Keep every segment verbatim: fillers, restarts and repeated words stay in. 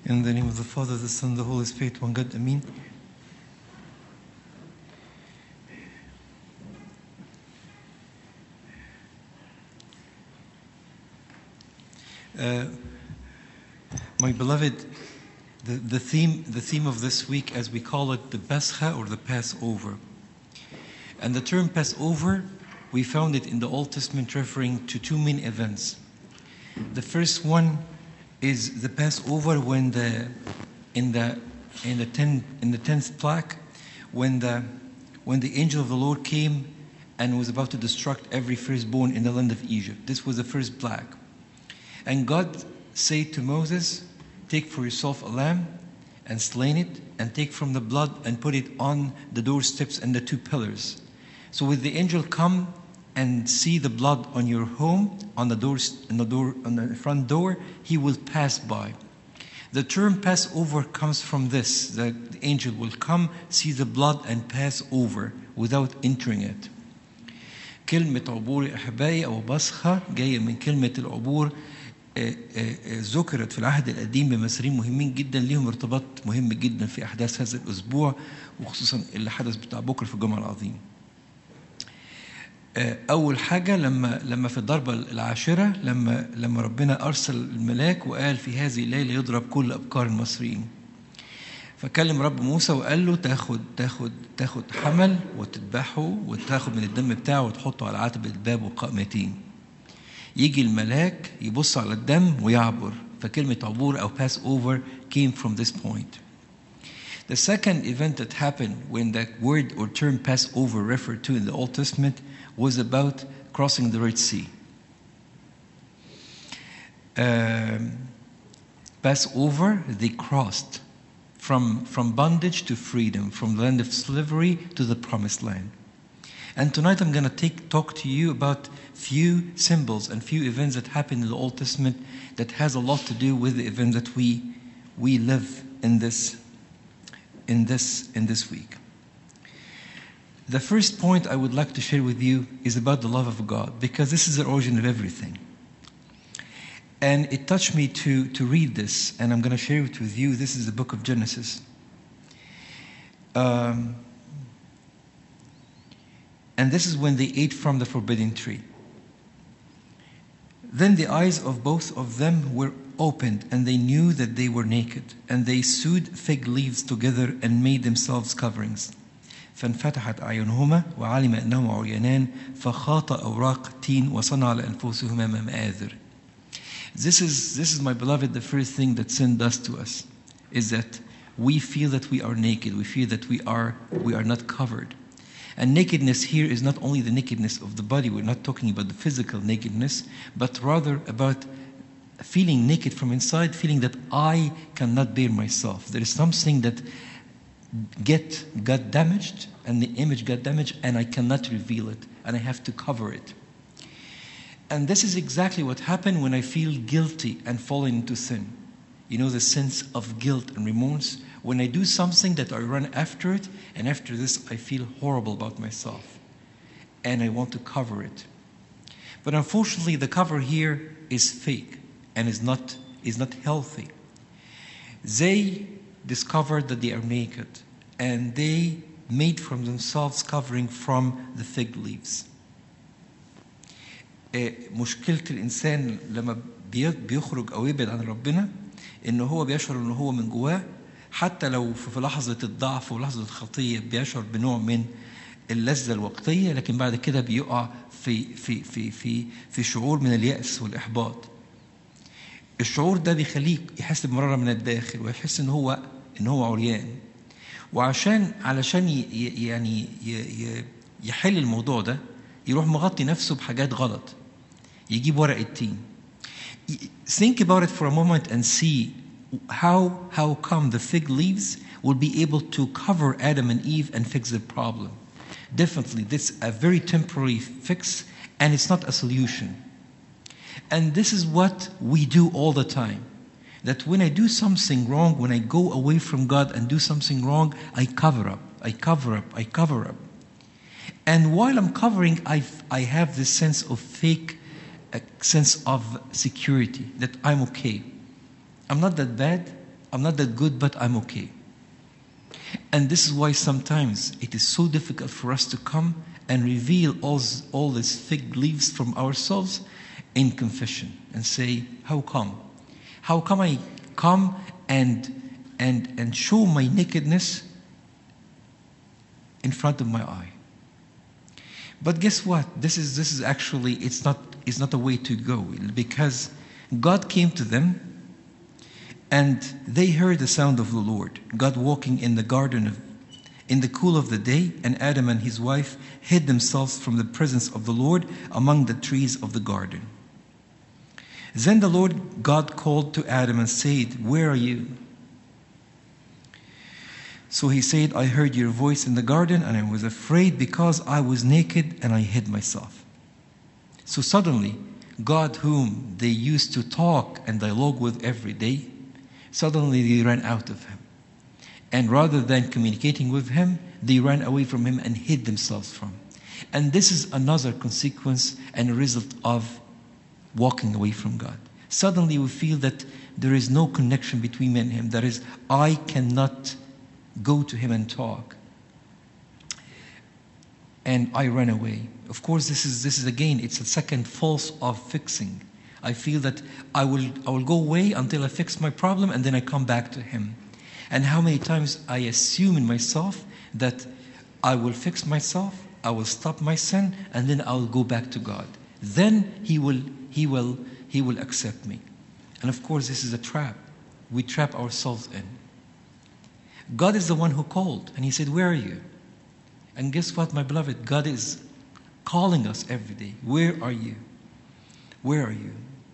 In the name of the Father, the Son, the Holy Spirit, one God, Amen. Uh, my beloved, the, the theme the theme of this week, as we call it, the Pascha or the Passover. And the term Passover, we found it in the Old Testament referring to two main events. The first one is the Passover when the in the in the ten in the tenth plague, when the when the angel of the Lord came and was about to destruct every firstborn in the land of Egypt. This was the first plague. And God said to Moses, take for yourself a lamb and slay it, and take from the blood and put it on the doorsteps and the two pillars. So when the angel come and see the blood on your home, on the doors, on the door, on the front door, he will pass by. The term Passover comes from this: that the angel will come, see the blood, and pass over without entering it. كلمة عبور يا أحبائي أو بصخة جاية من كلمة العبور، ذكرت في العهد القديم بمصريين مهمين جدا ليهم ارتباط مهم جدا في أحداث هذا الأسبوع، وخصوصا اللي حدث بتاع بكرة في الجمعة العظيم. أول حاجة لما لما في الضربة العاشرة لما لما ربنا أرسل الملاك وقال في هذه الليلة يضرب كل أبكار المصريين. فكلم رب موسى وقال له تاخد تاخد تاخد حمل وتذبحه وتاخد من الدم بتاعه وتحطه على عتبة الباب وقائمتين. يجي الملاك يبص على الدم ويعبر. فكلمة عبور أو Passover came from this point. The second event that happened when that word or term Passover referred to in the Old Testament was about crossing the Red Sea. Um, Passover, they crossed from, from bondage to freedom, from the land of slavery to the promised land. And tonight I'm going to take talk to you about few symbols and few events that happened in the Old Testament that has a lot to do with the event that we we live in this in this in this week. The first point I would like to share with you is about the love of God, because this is the origin of everything. And it touched me to to read this, and I'm going to share it with you. This is the book of Genesis. Um, And this is when they ate from the forbidden tree. Then the eyes of both of them were opened, and they knew that they were naked. And they sewed fig leaves together and made themselves coverings. فانفتحت أعينهما وعلم أنهما عريانان فخاط أوراق تين وصنع لأنفسهما مآذر. This is this is my beloved, the first thing that sin does to us is that we feel that we are naked. We feel that we are we are not covered. And nakedness here is not only the nakedness of the body. We're not talking about the physical nakedness, but rather about feeling naked from inside, feeling that I cannot bear myself. There is something that get got damaged, and the image got damaged, and I cannot reveal it, and I have to cover it. And this is exactly what happened when I feel guilty and fall into sin. You know, the sense of guilt and remorse. When I do something that I run after it, and after this I feel horrible about myself. And I want to cover it. But unfortunately, the cover here is fake and is not, is not healthy. They discovered that they are naked, and they made from themselves covering from the fig leaves. مشكلة الإنسان لما بيخرج أو يبعد عن ربنا إنه هو بيشعر إنه هو من جواه، حتى لو في لحظة الضعف ولحظة الخطية بيشعر بنوع من اللذة الوقتية، لكن بعد كده بيقع في في في في في شعور من اليأس والإحباط. الشعور ده بيخليه يحس بمرارة من الداخل، ويحس إن هو إن هو عريان. وعشان علشان يعني يحل الموضوع ده يروح مغطي نفسه بحاجات غلط. يجيب ورق التين. Think about it for a moment and see how how come the fig leaves will be able to cover Adam and Eve and fix the problem. Definitely, this is a very temporary fix, and it's not a solution. And this is what we do all the time. That when I do something wrong, when I go away from God and do something wrong, I cover up, I cover up, I cover up. And while I'm covering, I I have this sense of fake, a sense of security, that I'm okay. I'm not that bad. I'm not that good, but I'm okay. And this is why sometimes it is so difficult for us to come and reveal all, all these fig leaves from ourselves in confession and say, how come? How come I come and and and show my nakedness in front of my eye? But guess what? This is this is actually it's not it's not a way to go, because God came to them and they heard the sound of the Lord, God walking in the garden of, in the cool of the day, and Adam and his wife hid themselves from the presence of the Lord among the trees of the garden. Then the Lord God called to Adam and said, where are you? So he said, I heard your voice in the garden, and I was afraid because I was naked and I hid myself. So suddenly, God, whom they used to talk and dialogue with every day, suddenly they ran out of him. And rather than communicating with him, they ran away from him and hid themselves from him. And this is another consequence and a result of walking away from God. Suddenly we feel that there is no connection between me and him. That is, I cannot go to him and talk. And I ran away. Of course, this is this is again, it's a second false of fixing. I feel that I will I will go away until I fix my problem, and then I come back to him. And how many times I assume in myself that I will fix myself, I will stop my sin, and then I will go back to God. Then he will he will he will accept me. And of course, this is a trap. We trap ourselves in. God is the one who called, and he said, where are you? And guess what, my beloved? God is calling us every day. Where are you? Where are you?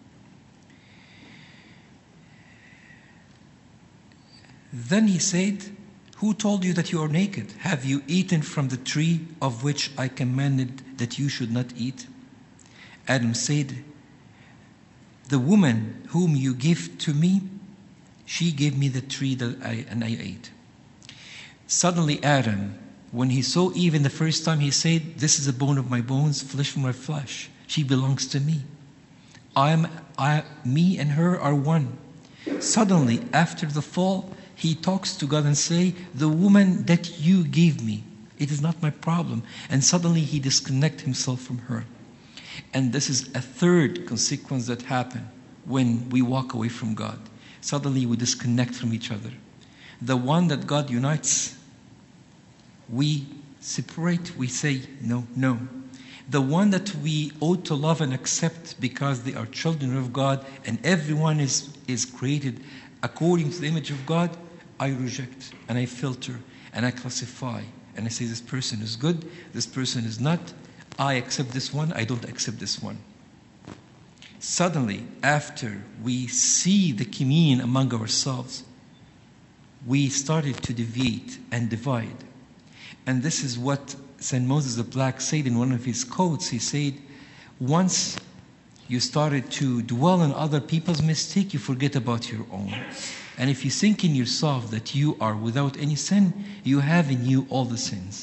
Then he said, who told you that you are naked? Have you eaten from the tree of which I commanded that you should not eat? Adam said, the woman whom you gave to me, she gave me the tree that I, and I ate. Suddenly Adam, when he saw Eve in the first time, he said, this is a bone of my bones, flesh of my flesh. She belongs to me. I am, I, me and her are one. Suddenly, after the fall, he talks to God and say, the woman that you gave me, it is not my problem. And suddenly he disconnects himself from her. And this is a third consequence that happens when we walk away from God. Suddenly we disconnect from each other. The one that God unites, we separate, we say, no, no. The one that we ought to love and accept because they are children of God and everyone is, is created according to the image of God, I reject and I filter and I classify and I say this person is good, this person is not. I accept this one, I don't accept this one. Suddenly, after we see the communion among ourselves, we started to deviate and divide. And this is what Saint Moses the Black said in one of his quotes. He said, once you started to dwell on other people's mistake, you forget about your own. And if you think in yourself that you are without any sin, you have in you all the sins.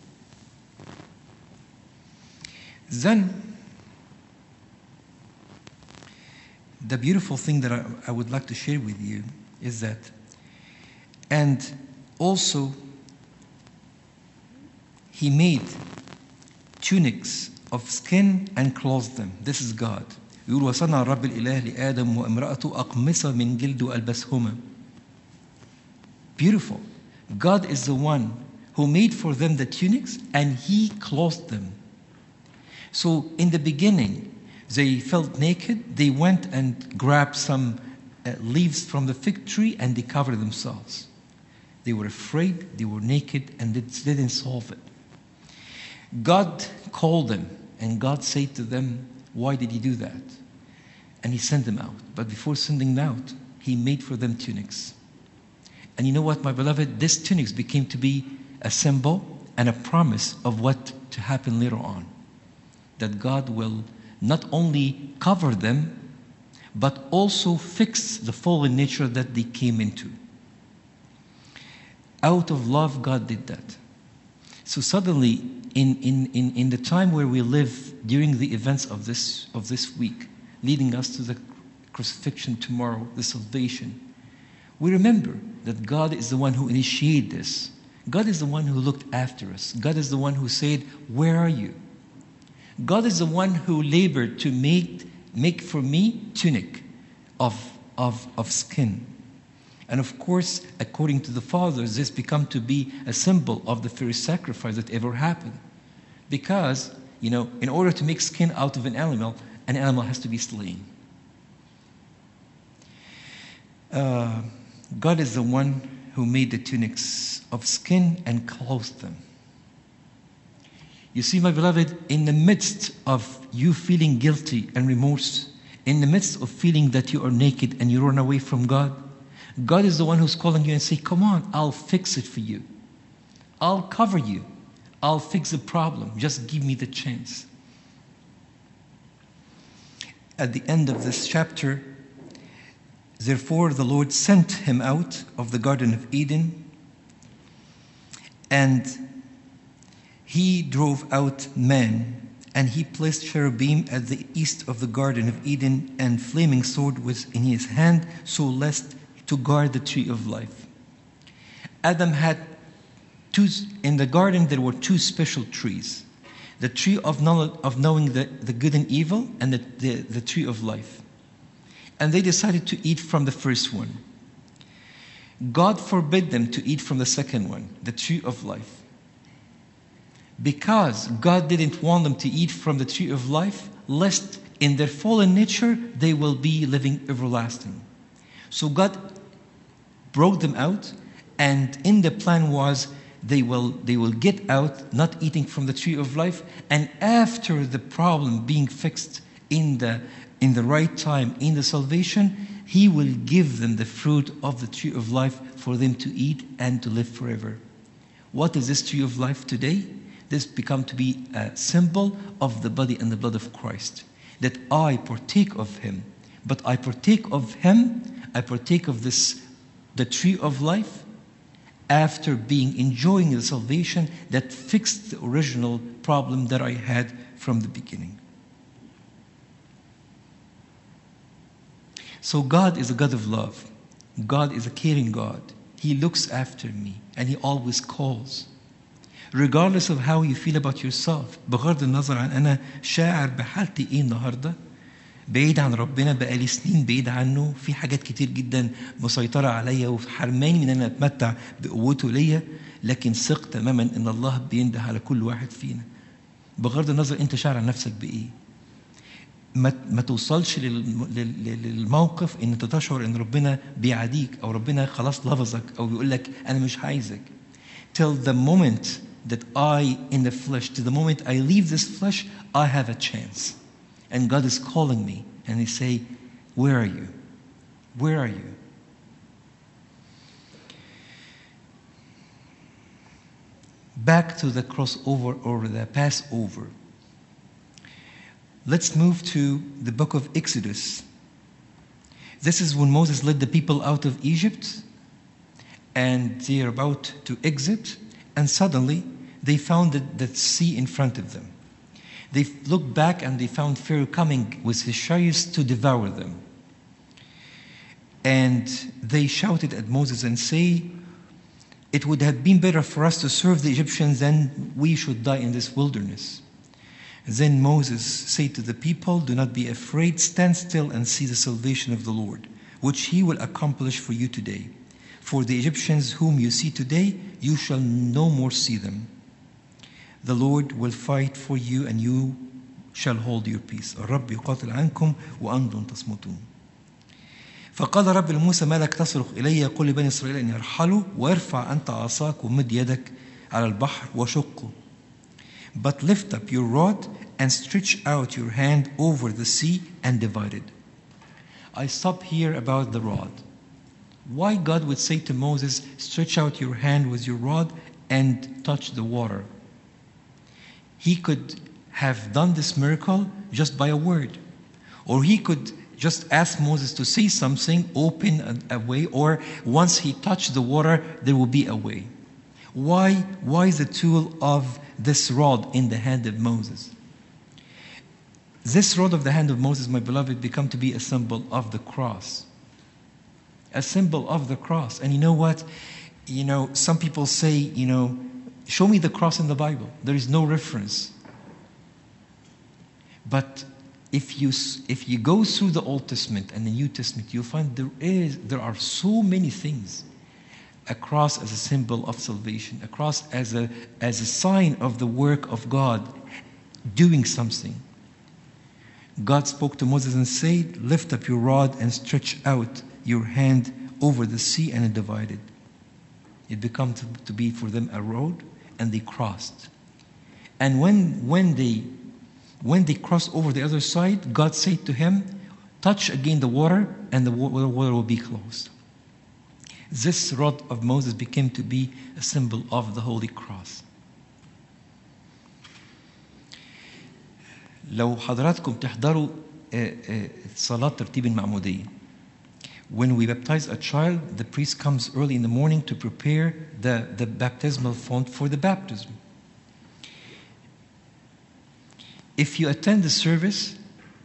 Then, the beautiful thing that I, I would like to share with you is that, and also, he made tunics of skin and clothed them. This is God. يقول وصنع الرب الإله لآدم وامرأته أقمصة من جلد وألبسهما. Beautiful. God is the one who made for them the tunics and he clothed them. So in the beginning, they felt naked. They went and grabbed some uh, leaves from the fig tree and they covered themselves. They were afraid, they were naked, and they didn't solve it. God called them, and God said to them, why did he do that? And he sent them out. But before sending them out, he made for them tunics. And you know what, my beloved? These tunics became to be a symbol and a promise of what to happen later on. That God will not only cover them, but also fix the fallen nature that they came into. Out of love, God did that. So suddenly, in, in, in, in the time where we live during the events of this, of this week, leading us to the crucifixion tomorrow, the salvation, we remember that God is the one who initiated this. God is the one who looked after us. God is the one who said, where are you? God is the one who labored to make, make for me tunic of, of, of skin. And of course, according to the fathers, this become to be a symbol of the first sacrifice that ever happened. Because, you know, in order to make skin out of an animal, an animal has to be slain. Uh, God is the one who made the tunics of skin and clothed them. You see, my beloved, in the midst of you feeling guilty and remorse, in the midst of feeling that you are naked and you run away from God, God is the one who's calling you and saying, come on, I'll fix it for you. I'll cover you. I'll fix the problem. Just give me the chance. At the end of this chapter, therefore the Lord sent him out of the Garden of Eden, and he drove out man, and he placed cherubim at the east of the Garden of Eden, and flaming sword was in his hand, so lest to guard the tree of life. Adam had two, in the garden there were two special trees. The tree of knowledge, of knowing the, the good and evil, and the, the, the tree of life. And they decided to eat from the first one. God forbid them to eat from the second one, the tree of life. Because God didn't want them to eat from the tree of life, lest in their fallen nature they will be living everlasting. So God brought them out, and in the plan was they will, they will get out, not eating from the tree of life, and after the problem being fixed in the, in the right time, in the salvation, he will give them the fruit of the tree of life for them to eat and to live forever. What is this tree of life today? This become to be a symbol of the body and the blood of Christ, that I partake of him. But I partake of him, I partake of this, the tree of life, after being enjoying the salvation that fixed the original problem that I had from the beginning. So God is a God of love. God is a caring God. He looks after me, and he always calls. Regardless of how you feel about yourself, بغض النظر عن أنا شاعر بحالتي إيه النهاردة، بعيد عن ربنا بقالي سنين بعيد عنه، في حاجات كتير جدا مسيطرة عليا وحرماني من أن أتمتع بقوته ليا، لكن ثق تماما أن الله بينده على كل واحد فينا. بغض النظر أنت شاعر عن نفسك بإيه. ما ما توصلش للموقف ان انت تشعر ان ربنا بيعاديك او ربنا خلاص لفظك او بيقول لك انا مش عايزك. Till the moment that I in the flesh, till the moment I leave this flesh, I have a chance. And God is calling me and he say, where are you? Where are you? Back to the crossover or the Passover. Let's move to the book of Exodus. This is when Moses led the people out of Egypt, and they are about to exit, and suddenly they found the, the sea in front of them. They looked back and they found Pharaoh coming with his chariots to devour them. And they shouted at Moses and say, it would have been better for us to serve the Egyptians than we should die in this wilderness. Then Moses said to the people, do not be afraid, stand still and see the salvation of the Lord, which he will accomplish for you today. For the Egyptians whom you see today, you shall no more see them. The Lord will fight for you and you shall hold your peace. الرب يقاتل عنكم وأنتم تصمتون. فقال رب لموسى ما لك تصرخ إلي قل لبني إسرائيل أن يرحلوا وارفع أنت عصاك ومد يدك على البحر وشقه. But lift up your rod and stretch out your hand over the sea and divide it. I stop here about the rod. Why God would say to Moses, stretch out your hand with your rod and touch the water. He could have done this miracle just by a word. Or he could just ask Moses to say something, open a, a way, or once he touched the water, there will be a way. Why, why is the tool of this rod in the hand of Moses? This rod of the hand of Moses, my beloved, become to be a symbol of the cross. a symbol of the cross. And you know what? You know, some people say, you know, show me the cross in the Bible. There is no reference. But if you if you go through the Old Testament and the New Testament, you'll find there is there are so many things. A cross as a symbol of salvation, a cross as a as a sign of the work of God doing something. God spoke to Moses and said, "Lift up your rod and stretch out your hand over the sea," and it divided. It became to, to be for them a road, and they crossed. And when when they when they crossed over the other side, God said to him, "Touch again the water, and the water will be closed." This rod of Moses became to be a symbol of the Holy Cross. لو حضراتكم تحضروا صلاة ترتيب المعمودية. When we baptize a child, the priest comes early in the morning to prepare the, the baptismal font for the baptism. If you attend the service,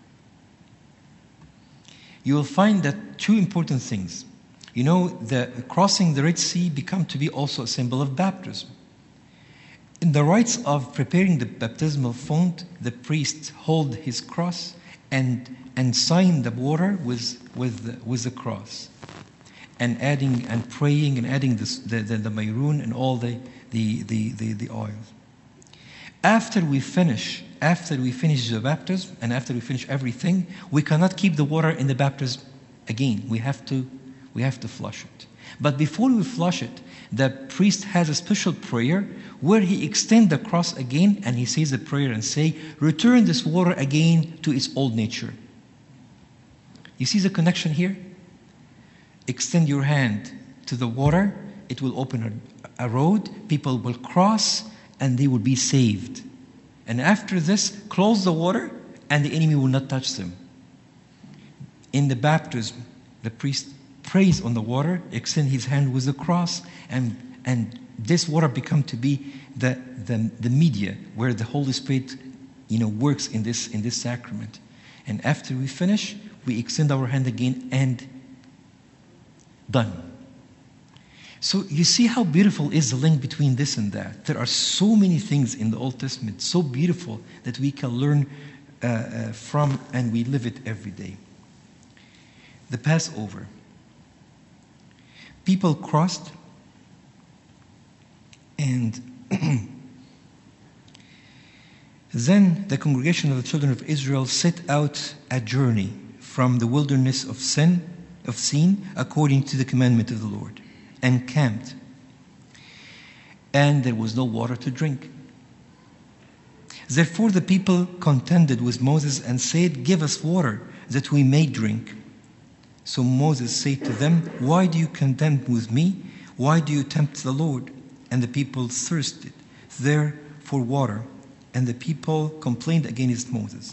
you will find that two important things. You know, the crossing the Red Sea become to be also a symbol of baptism. In the rites of preparing the baptismal font, the priest hold his cross and and sign the water with with the, with the cross, and adding and praying and adding this, the the the maroon and all the the the the, the oil. After we finish, after we finish the baptism and after we finish everything, we cannot keep the water in the baptism again. We have to we have to flush it. But before we flush it, the priest has a special prayer where he extends the cross again and he says a prayer and say, "Return this water again to its old nature." You see the connection here? Extend your hand to the water, it will open a, a road, people will cross, and they will be saved. And after this, close the water, and the enemy will not touch them. In the baptism, the priest prays on the water, extend his hand with the cross, and and this water become to be the, the, the media where the Holy Spirit, you know, works in this in this sacrament. And after we finish, we extend our hand again and done. So you see how beautiful is the link between this and that. There are so many things in the Old Testament, so beautiful that we can learn uh, uh, from, and we live it every day. The Passover. People crossed, and then the congregation of the children of Israel set out a journey from the wilderness of Sin, of Sin, according to the commandment of the Lord, and camped. And there was no water to drink. Therefore the people contended with Moses and said, "Give us water that we may drink." So Moses said to them, "Why do you contend with me? Why do you tempt the Lord?" And the people thirsted there for water, and the people complained against Moses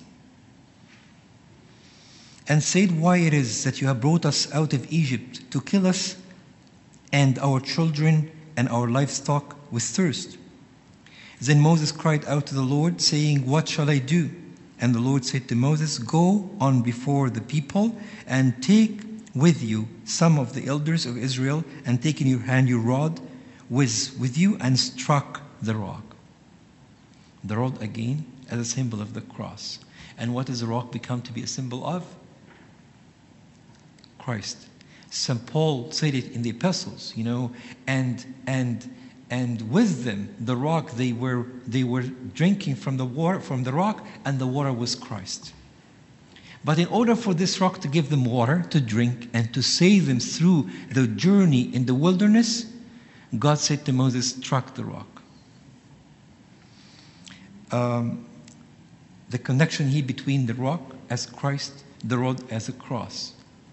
and said, "Why it is that you have brought us out of Egypt to kill us and our children and our livestock with thirst?" Then Moses cried out to the Lord, saying, "What shall I do?" And the Lord said to Moses, "Go on before the people and take with you some of the elders of Israel, and take in your hand your rod with, with you, and struck the rock." The rod again as a symbol of the cross. And what does the rock become to be a symbol of? Christ. Saint Paul said it in the epistles, you know, and and and with them the rock, they were they were drinking from the water from the rock, and the water was Christ. But in order for this rock to give them water to drink and to save them through the journey in the wilderness, God said to Moses, "Strike the rock." Um, the connection here between the rock as Christ, the rod as a cross.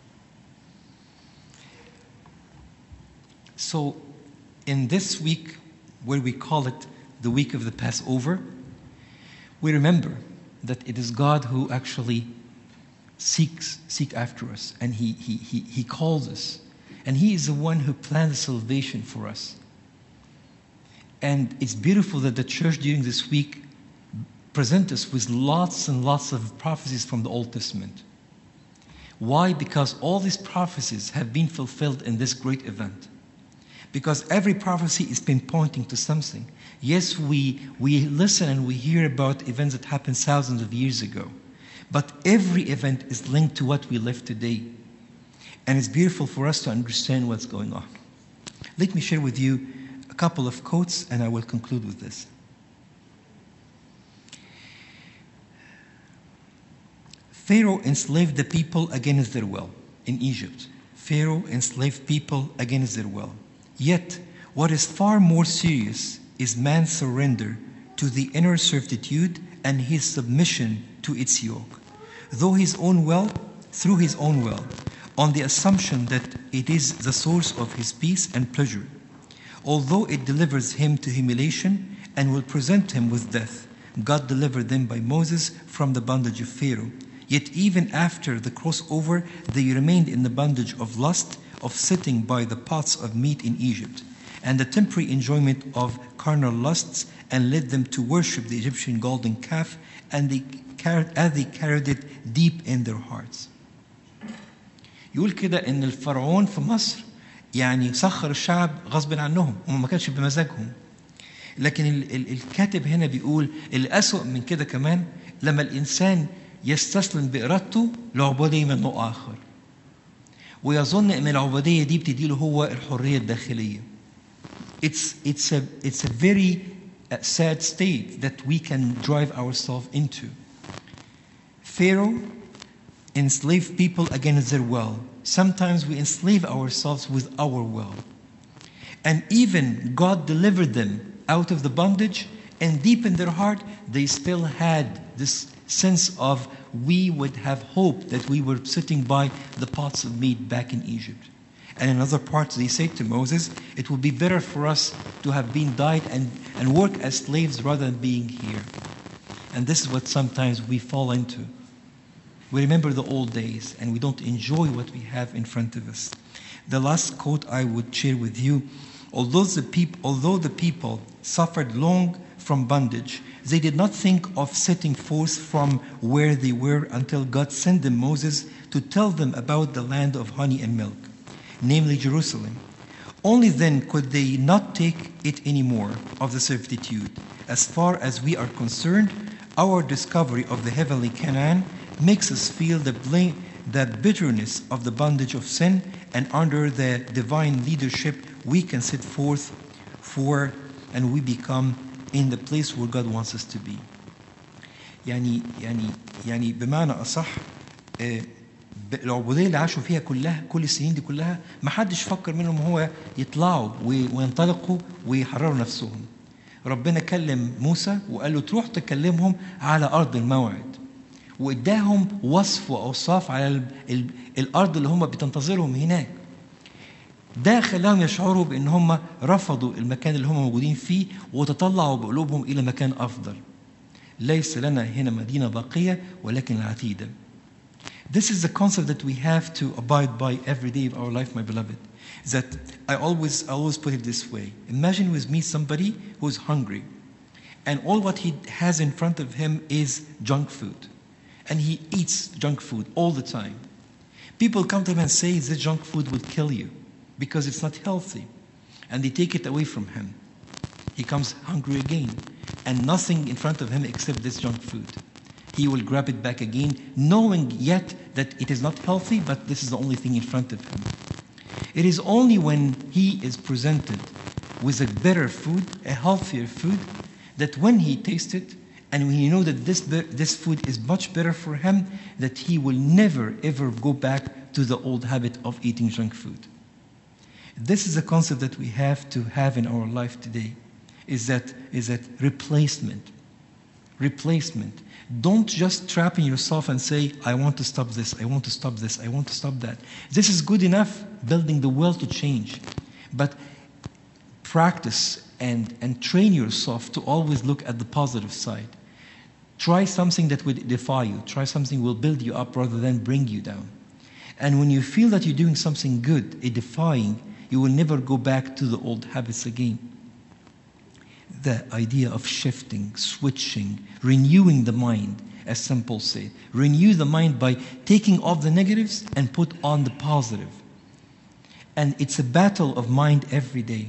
So in this week, where we call it the week of the Passover, we remember that it is God who actually seeks seek after us, and he, he, he, he calls us. And He is the one who planned salvation for us. And it's beautiful that the church during this week present us with lots and lots of prophecies from the Old Testament. Why? Because all these prophecies have been fulfilled in this great event. Because every prophecy is pinpointing to something. Yes, we, we listen and we hear about events that happened thousands of years ago. But every event is linked to what we live today. And it's beautiful for us to understand what's going on. Let me share with you a couple of quotes and I will conclude with this. Pharaoh enslaved the people against their will in Egypt. Pharaoh enslaved people against their will. Yet, what is far more serious is man's surrender to the inner servitude and his submission to its yoke. Though his own will, through his own will, on the assumption that it is the source of his peace and pleasure. Although it delivers him to humiliation and will present him with death, God delivered them by Moses from the bondage of Pharaoh. Yet even after the crossover, they remained in the bondage of lust, of sitting by the pots of meat in Egypt, and the temporary enjoyment of carnal lusts, and led them to worship the Egyptian golden calf, and they carried, as they carried it deep in their hearts. يقول كده إن الفرعون في مصر يعني سخر الشعب غصب عنهم وما كانش بمزاجهم. لكن ال ال الكاتب هنا بيقول الأسوأ من كده كمان لما الإنسان يستسلم بإرادته لعبودية من نوع آخر ويظن إن العبودية دي بتديله هو الحرية الداخلية. It's it's a it's a very sad state that we can drive ourselves into. Pharaoh enslaved people against their will. Sometimes we enslave ourselves with our will. And even God delivered them out of the bondage, and deep in their heart, they still had this sense of we would have hoped that we were sitting by the pots of meat back in Egypt. And in other parts, they say to Moses, it would be better for us to have been died and, and work as slaves rather than being here. And this is what sometimes we fall into. We remember the old days and we don't enjoy what we have in front of us. The last quote I would share with you, although the, peop- although the people suffered long from bondage, they did not think of setting forth from where they were until God sent them Moses to tell them about the land of honey and milk, namely Jerusalem. Only then could they not take it anymore of the servitude. As far as we are concerned, our discovery of the heavenly Canaan makes us feel the blame, the bitterness of the bondage of sin, and under the divine leadership we can set forth for and we become in the place where God wants us to be. يعني يعني يعني بمعنى أصح العبودية اللي عاشوا فيها كلها كل السنين دي كلها ما حدش فكر منهم هو يطلعوا وينطلقوا ويحرروا نفسهم. ربنا كلم موسى وقال له تروح تكلمهم على أرض الموعد. وإداهم وصف وأوصاف على الأرض اللي هم بتنتظرهم هناك. ده خلاهم يشعروا بأن هم رفضوا المكان اللي هم موجودين فيه وتطلعوا بقلوبهم إلى مكان أفضل. ليس لنا هنا مدينة باقية ولكن العتيدة. This is the concept that we have to abide by every day of our life, my beloved. That I always, I always put it this way. Imagine with me somebody who's hungry and all what he has in front of him is junk food. And he eats junk food all the time. People come to him and say this junk food will kill you because it's not healthy. And they take it away from him. He comes hungry again and nothing in front of him except this junk food. He will grab it back again, knowing yet that it is not healthy, but this is the only thing in front of him. It is only when he is presented with a better food, a healthier food, that when he tastes it, and when he knows that this, this food is much better for him, that he will never ever go back to the old habit of eating junk food. This is a concept that we have to have in our life today, is that, is that replacement. Replacement. Don't just trap in yourself and say, I want to stop this, I want to stop this, I want to stop that. This is good enough, building the will to change. But practice and, and train yourself to always look at the positive side. Try something that would defy you. Try something that will build you up rather than bring you down. And when you feel that you're doing something good, edifying, you will never go back to the old habits again. The idea of shifting, switching, renewing the mind, as Saint Paul said. Renew the mind by taking off the negatives and put on the positive. And it's a battle of mind every day.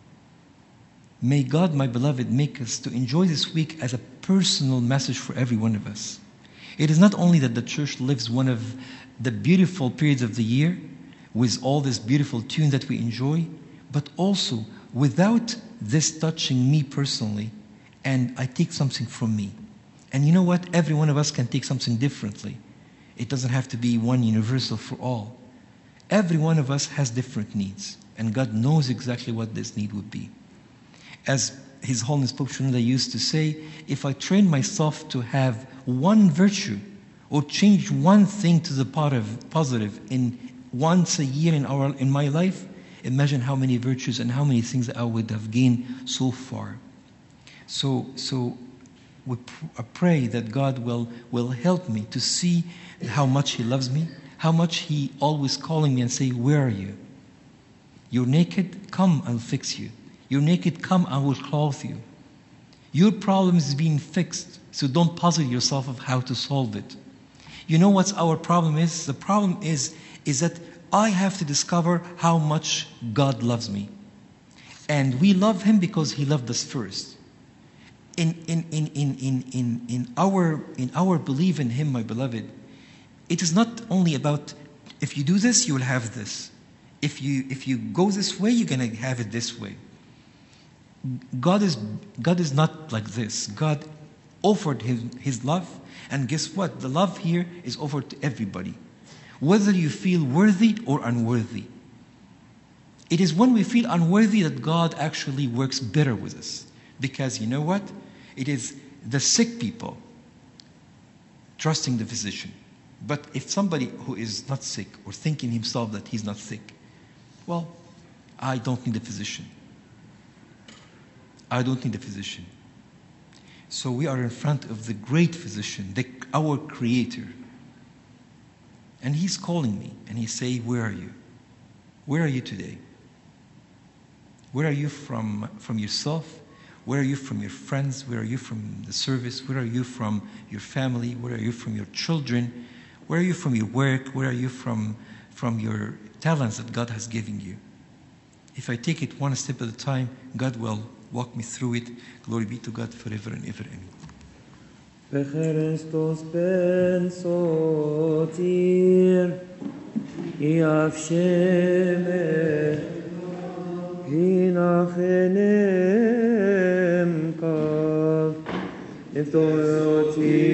May God, my beloved, make us to enjoy this week as a personal message for every one of us. It is not only that the church lives one of the beautiful periods of the year with all this beautiful tune that we enjoy, but also without this touching me personally, and I take something from me. And you know what? Every one of us can take something differently. It doesn't have to be one universal for all. Every one of us has different needs, and God knows exactly what this need would be. As His Holiness Pope Shenouda used to say, if I train myself to have one virtue or change one thing to the positive in once a year in our in my life, imagine how many virtues and how many things I would have gained so far. So, so we pr- I pray that God will, will help me to see how much He loves me, how much He always calling me and say, where are you? You're naked? Come, I'll fix you. You're naked, come, I will clothe you. Your problem is being fixed, so don't puzzle yourself of how to solve it. You know what our problem is? The problem is, is that I have to discover how much God loves me. And we love Him because He loved us first. In, in, in, in, in, in, in, our, in our belief in Him, my beloved, it is not only about, if you do this, you will have this. If you, if you go this way, you're going to have it this way. God is, God is not like this. God offered his, his love, and guess what? The love here is offered to everybody, whether you feel worthy or unworthy. It is when we feel unworthy that God actually works better with us. Because you know what? It is the sick people trusting the physician. But if somebody who is not sick or thinking himself that he's not sick, well, I don't need a physician. I don't need a physician. So we are in front of the great physician, the, our Creator. And He's calling me and He's saying, where are you? Where are you today? Where are you from, from yourself? Where are you from your friends? Where are you from the service? Where are you from your family? Where are you from your children? Where are you from your work? Where are you from, from your talents that God has given you? If I take it one step at a time, God will walk me through it. Glory be to God forever and ever. Amen. Christos ben sotir, iafsheme, hinachenem kav, iftooti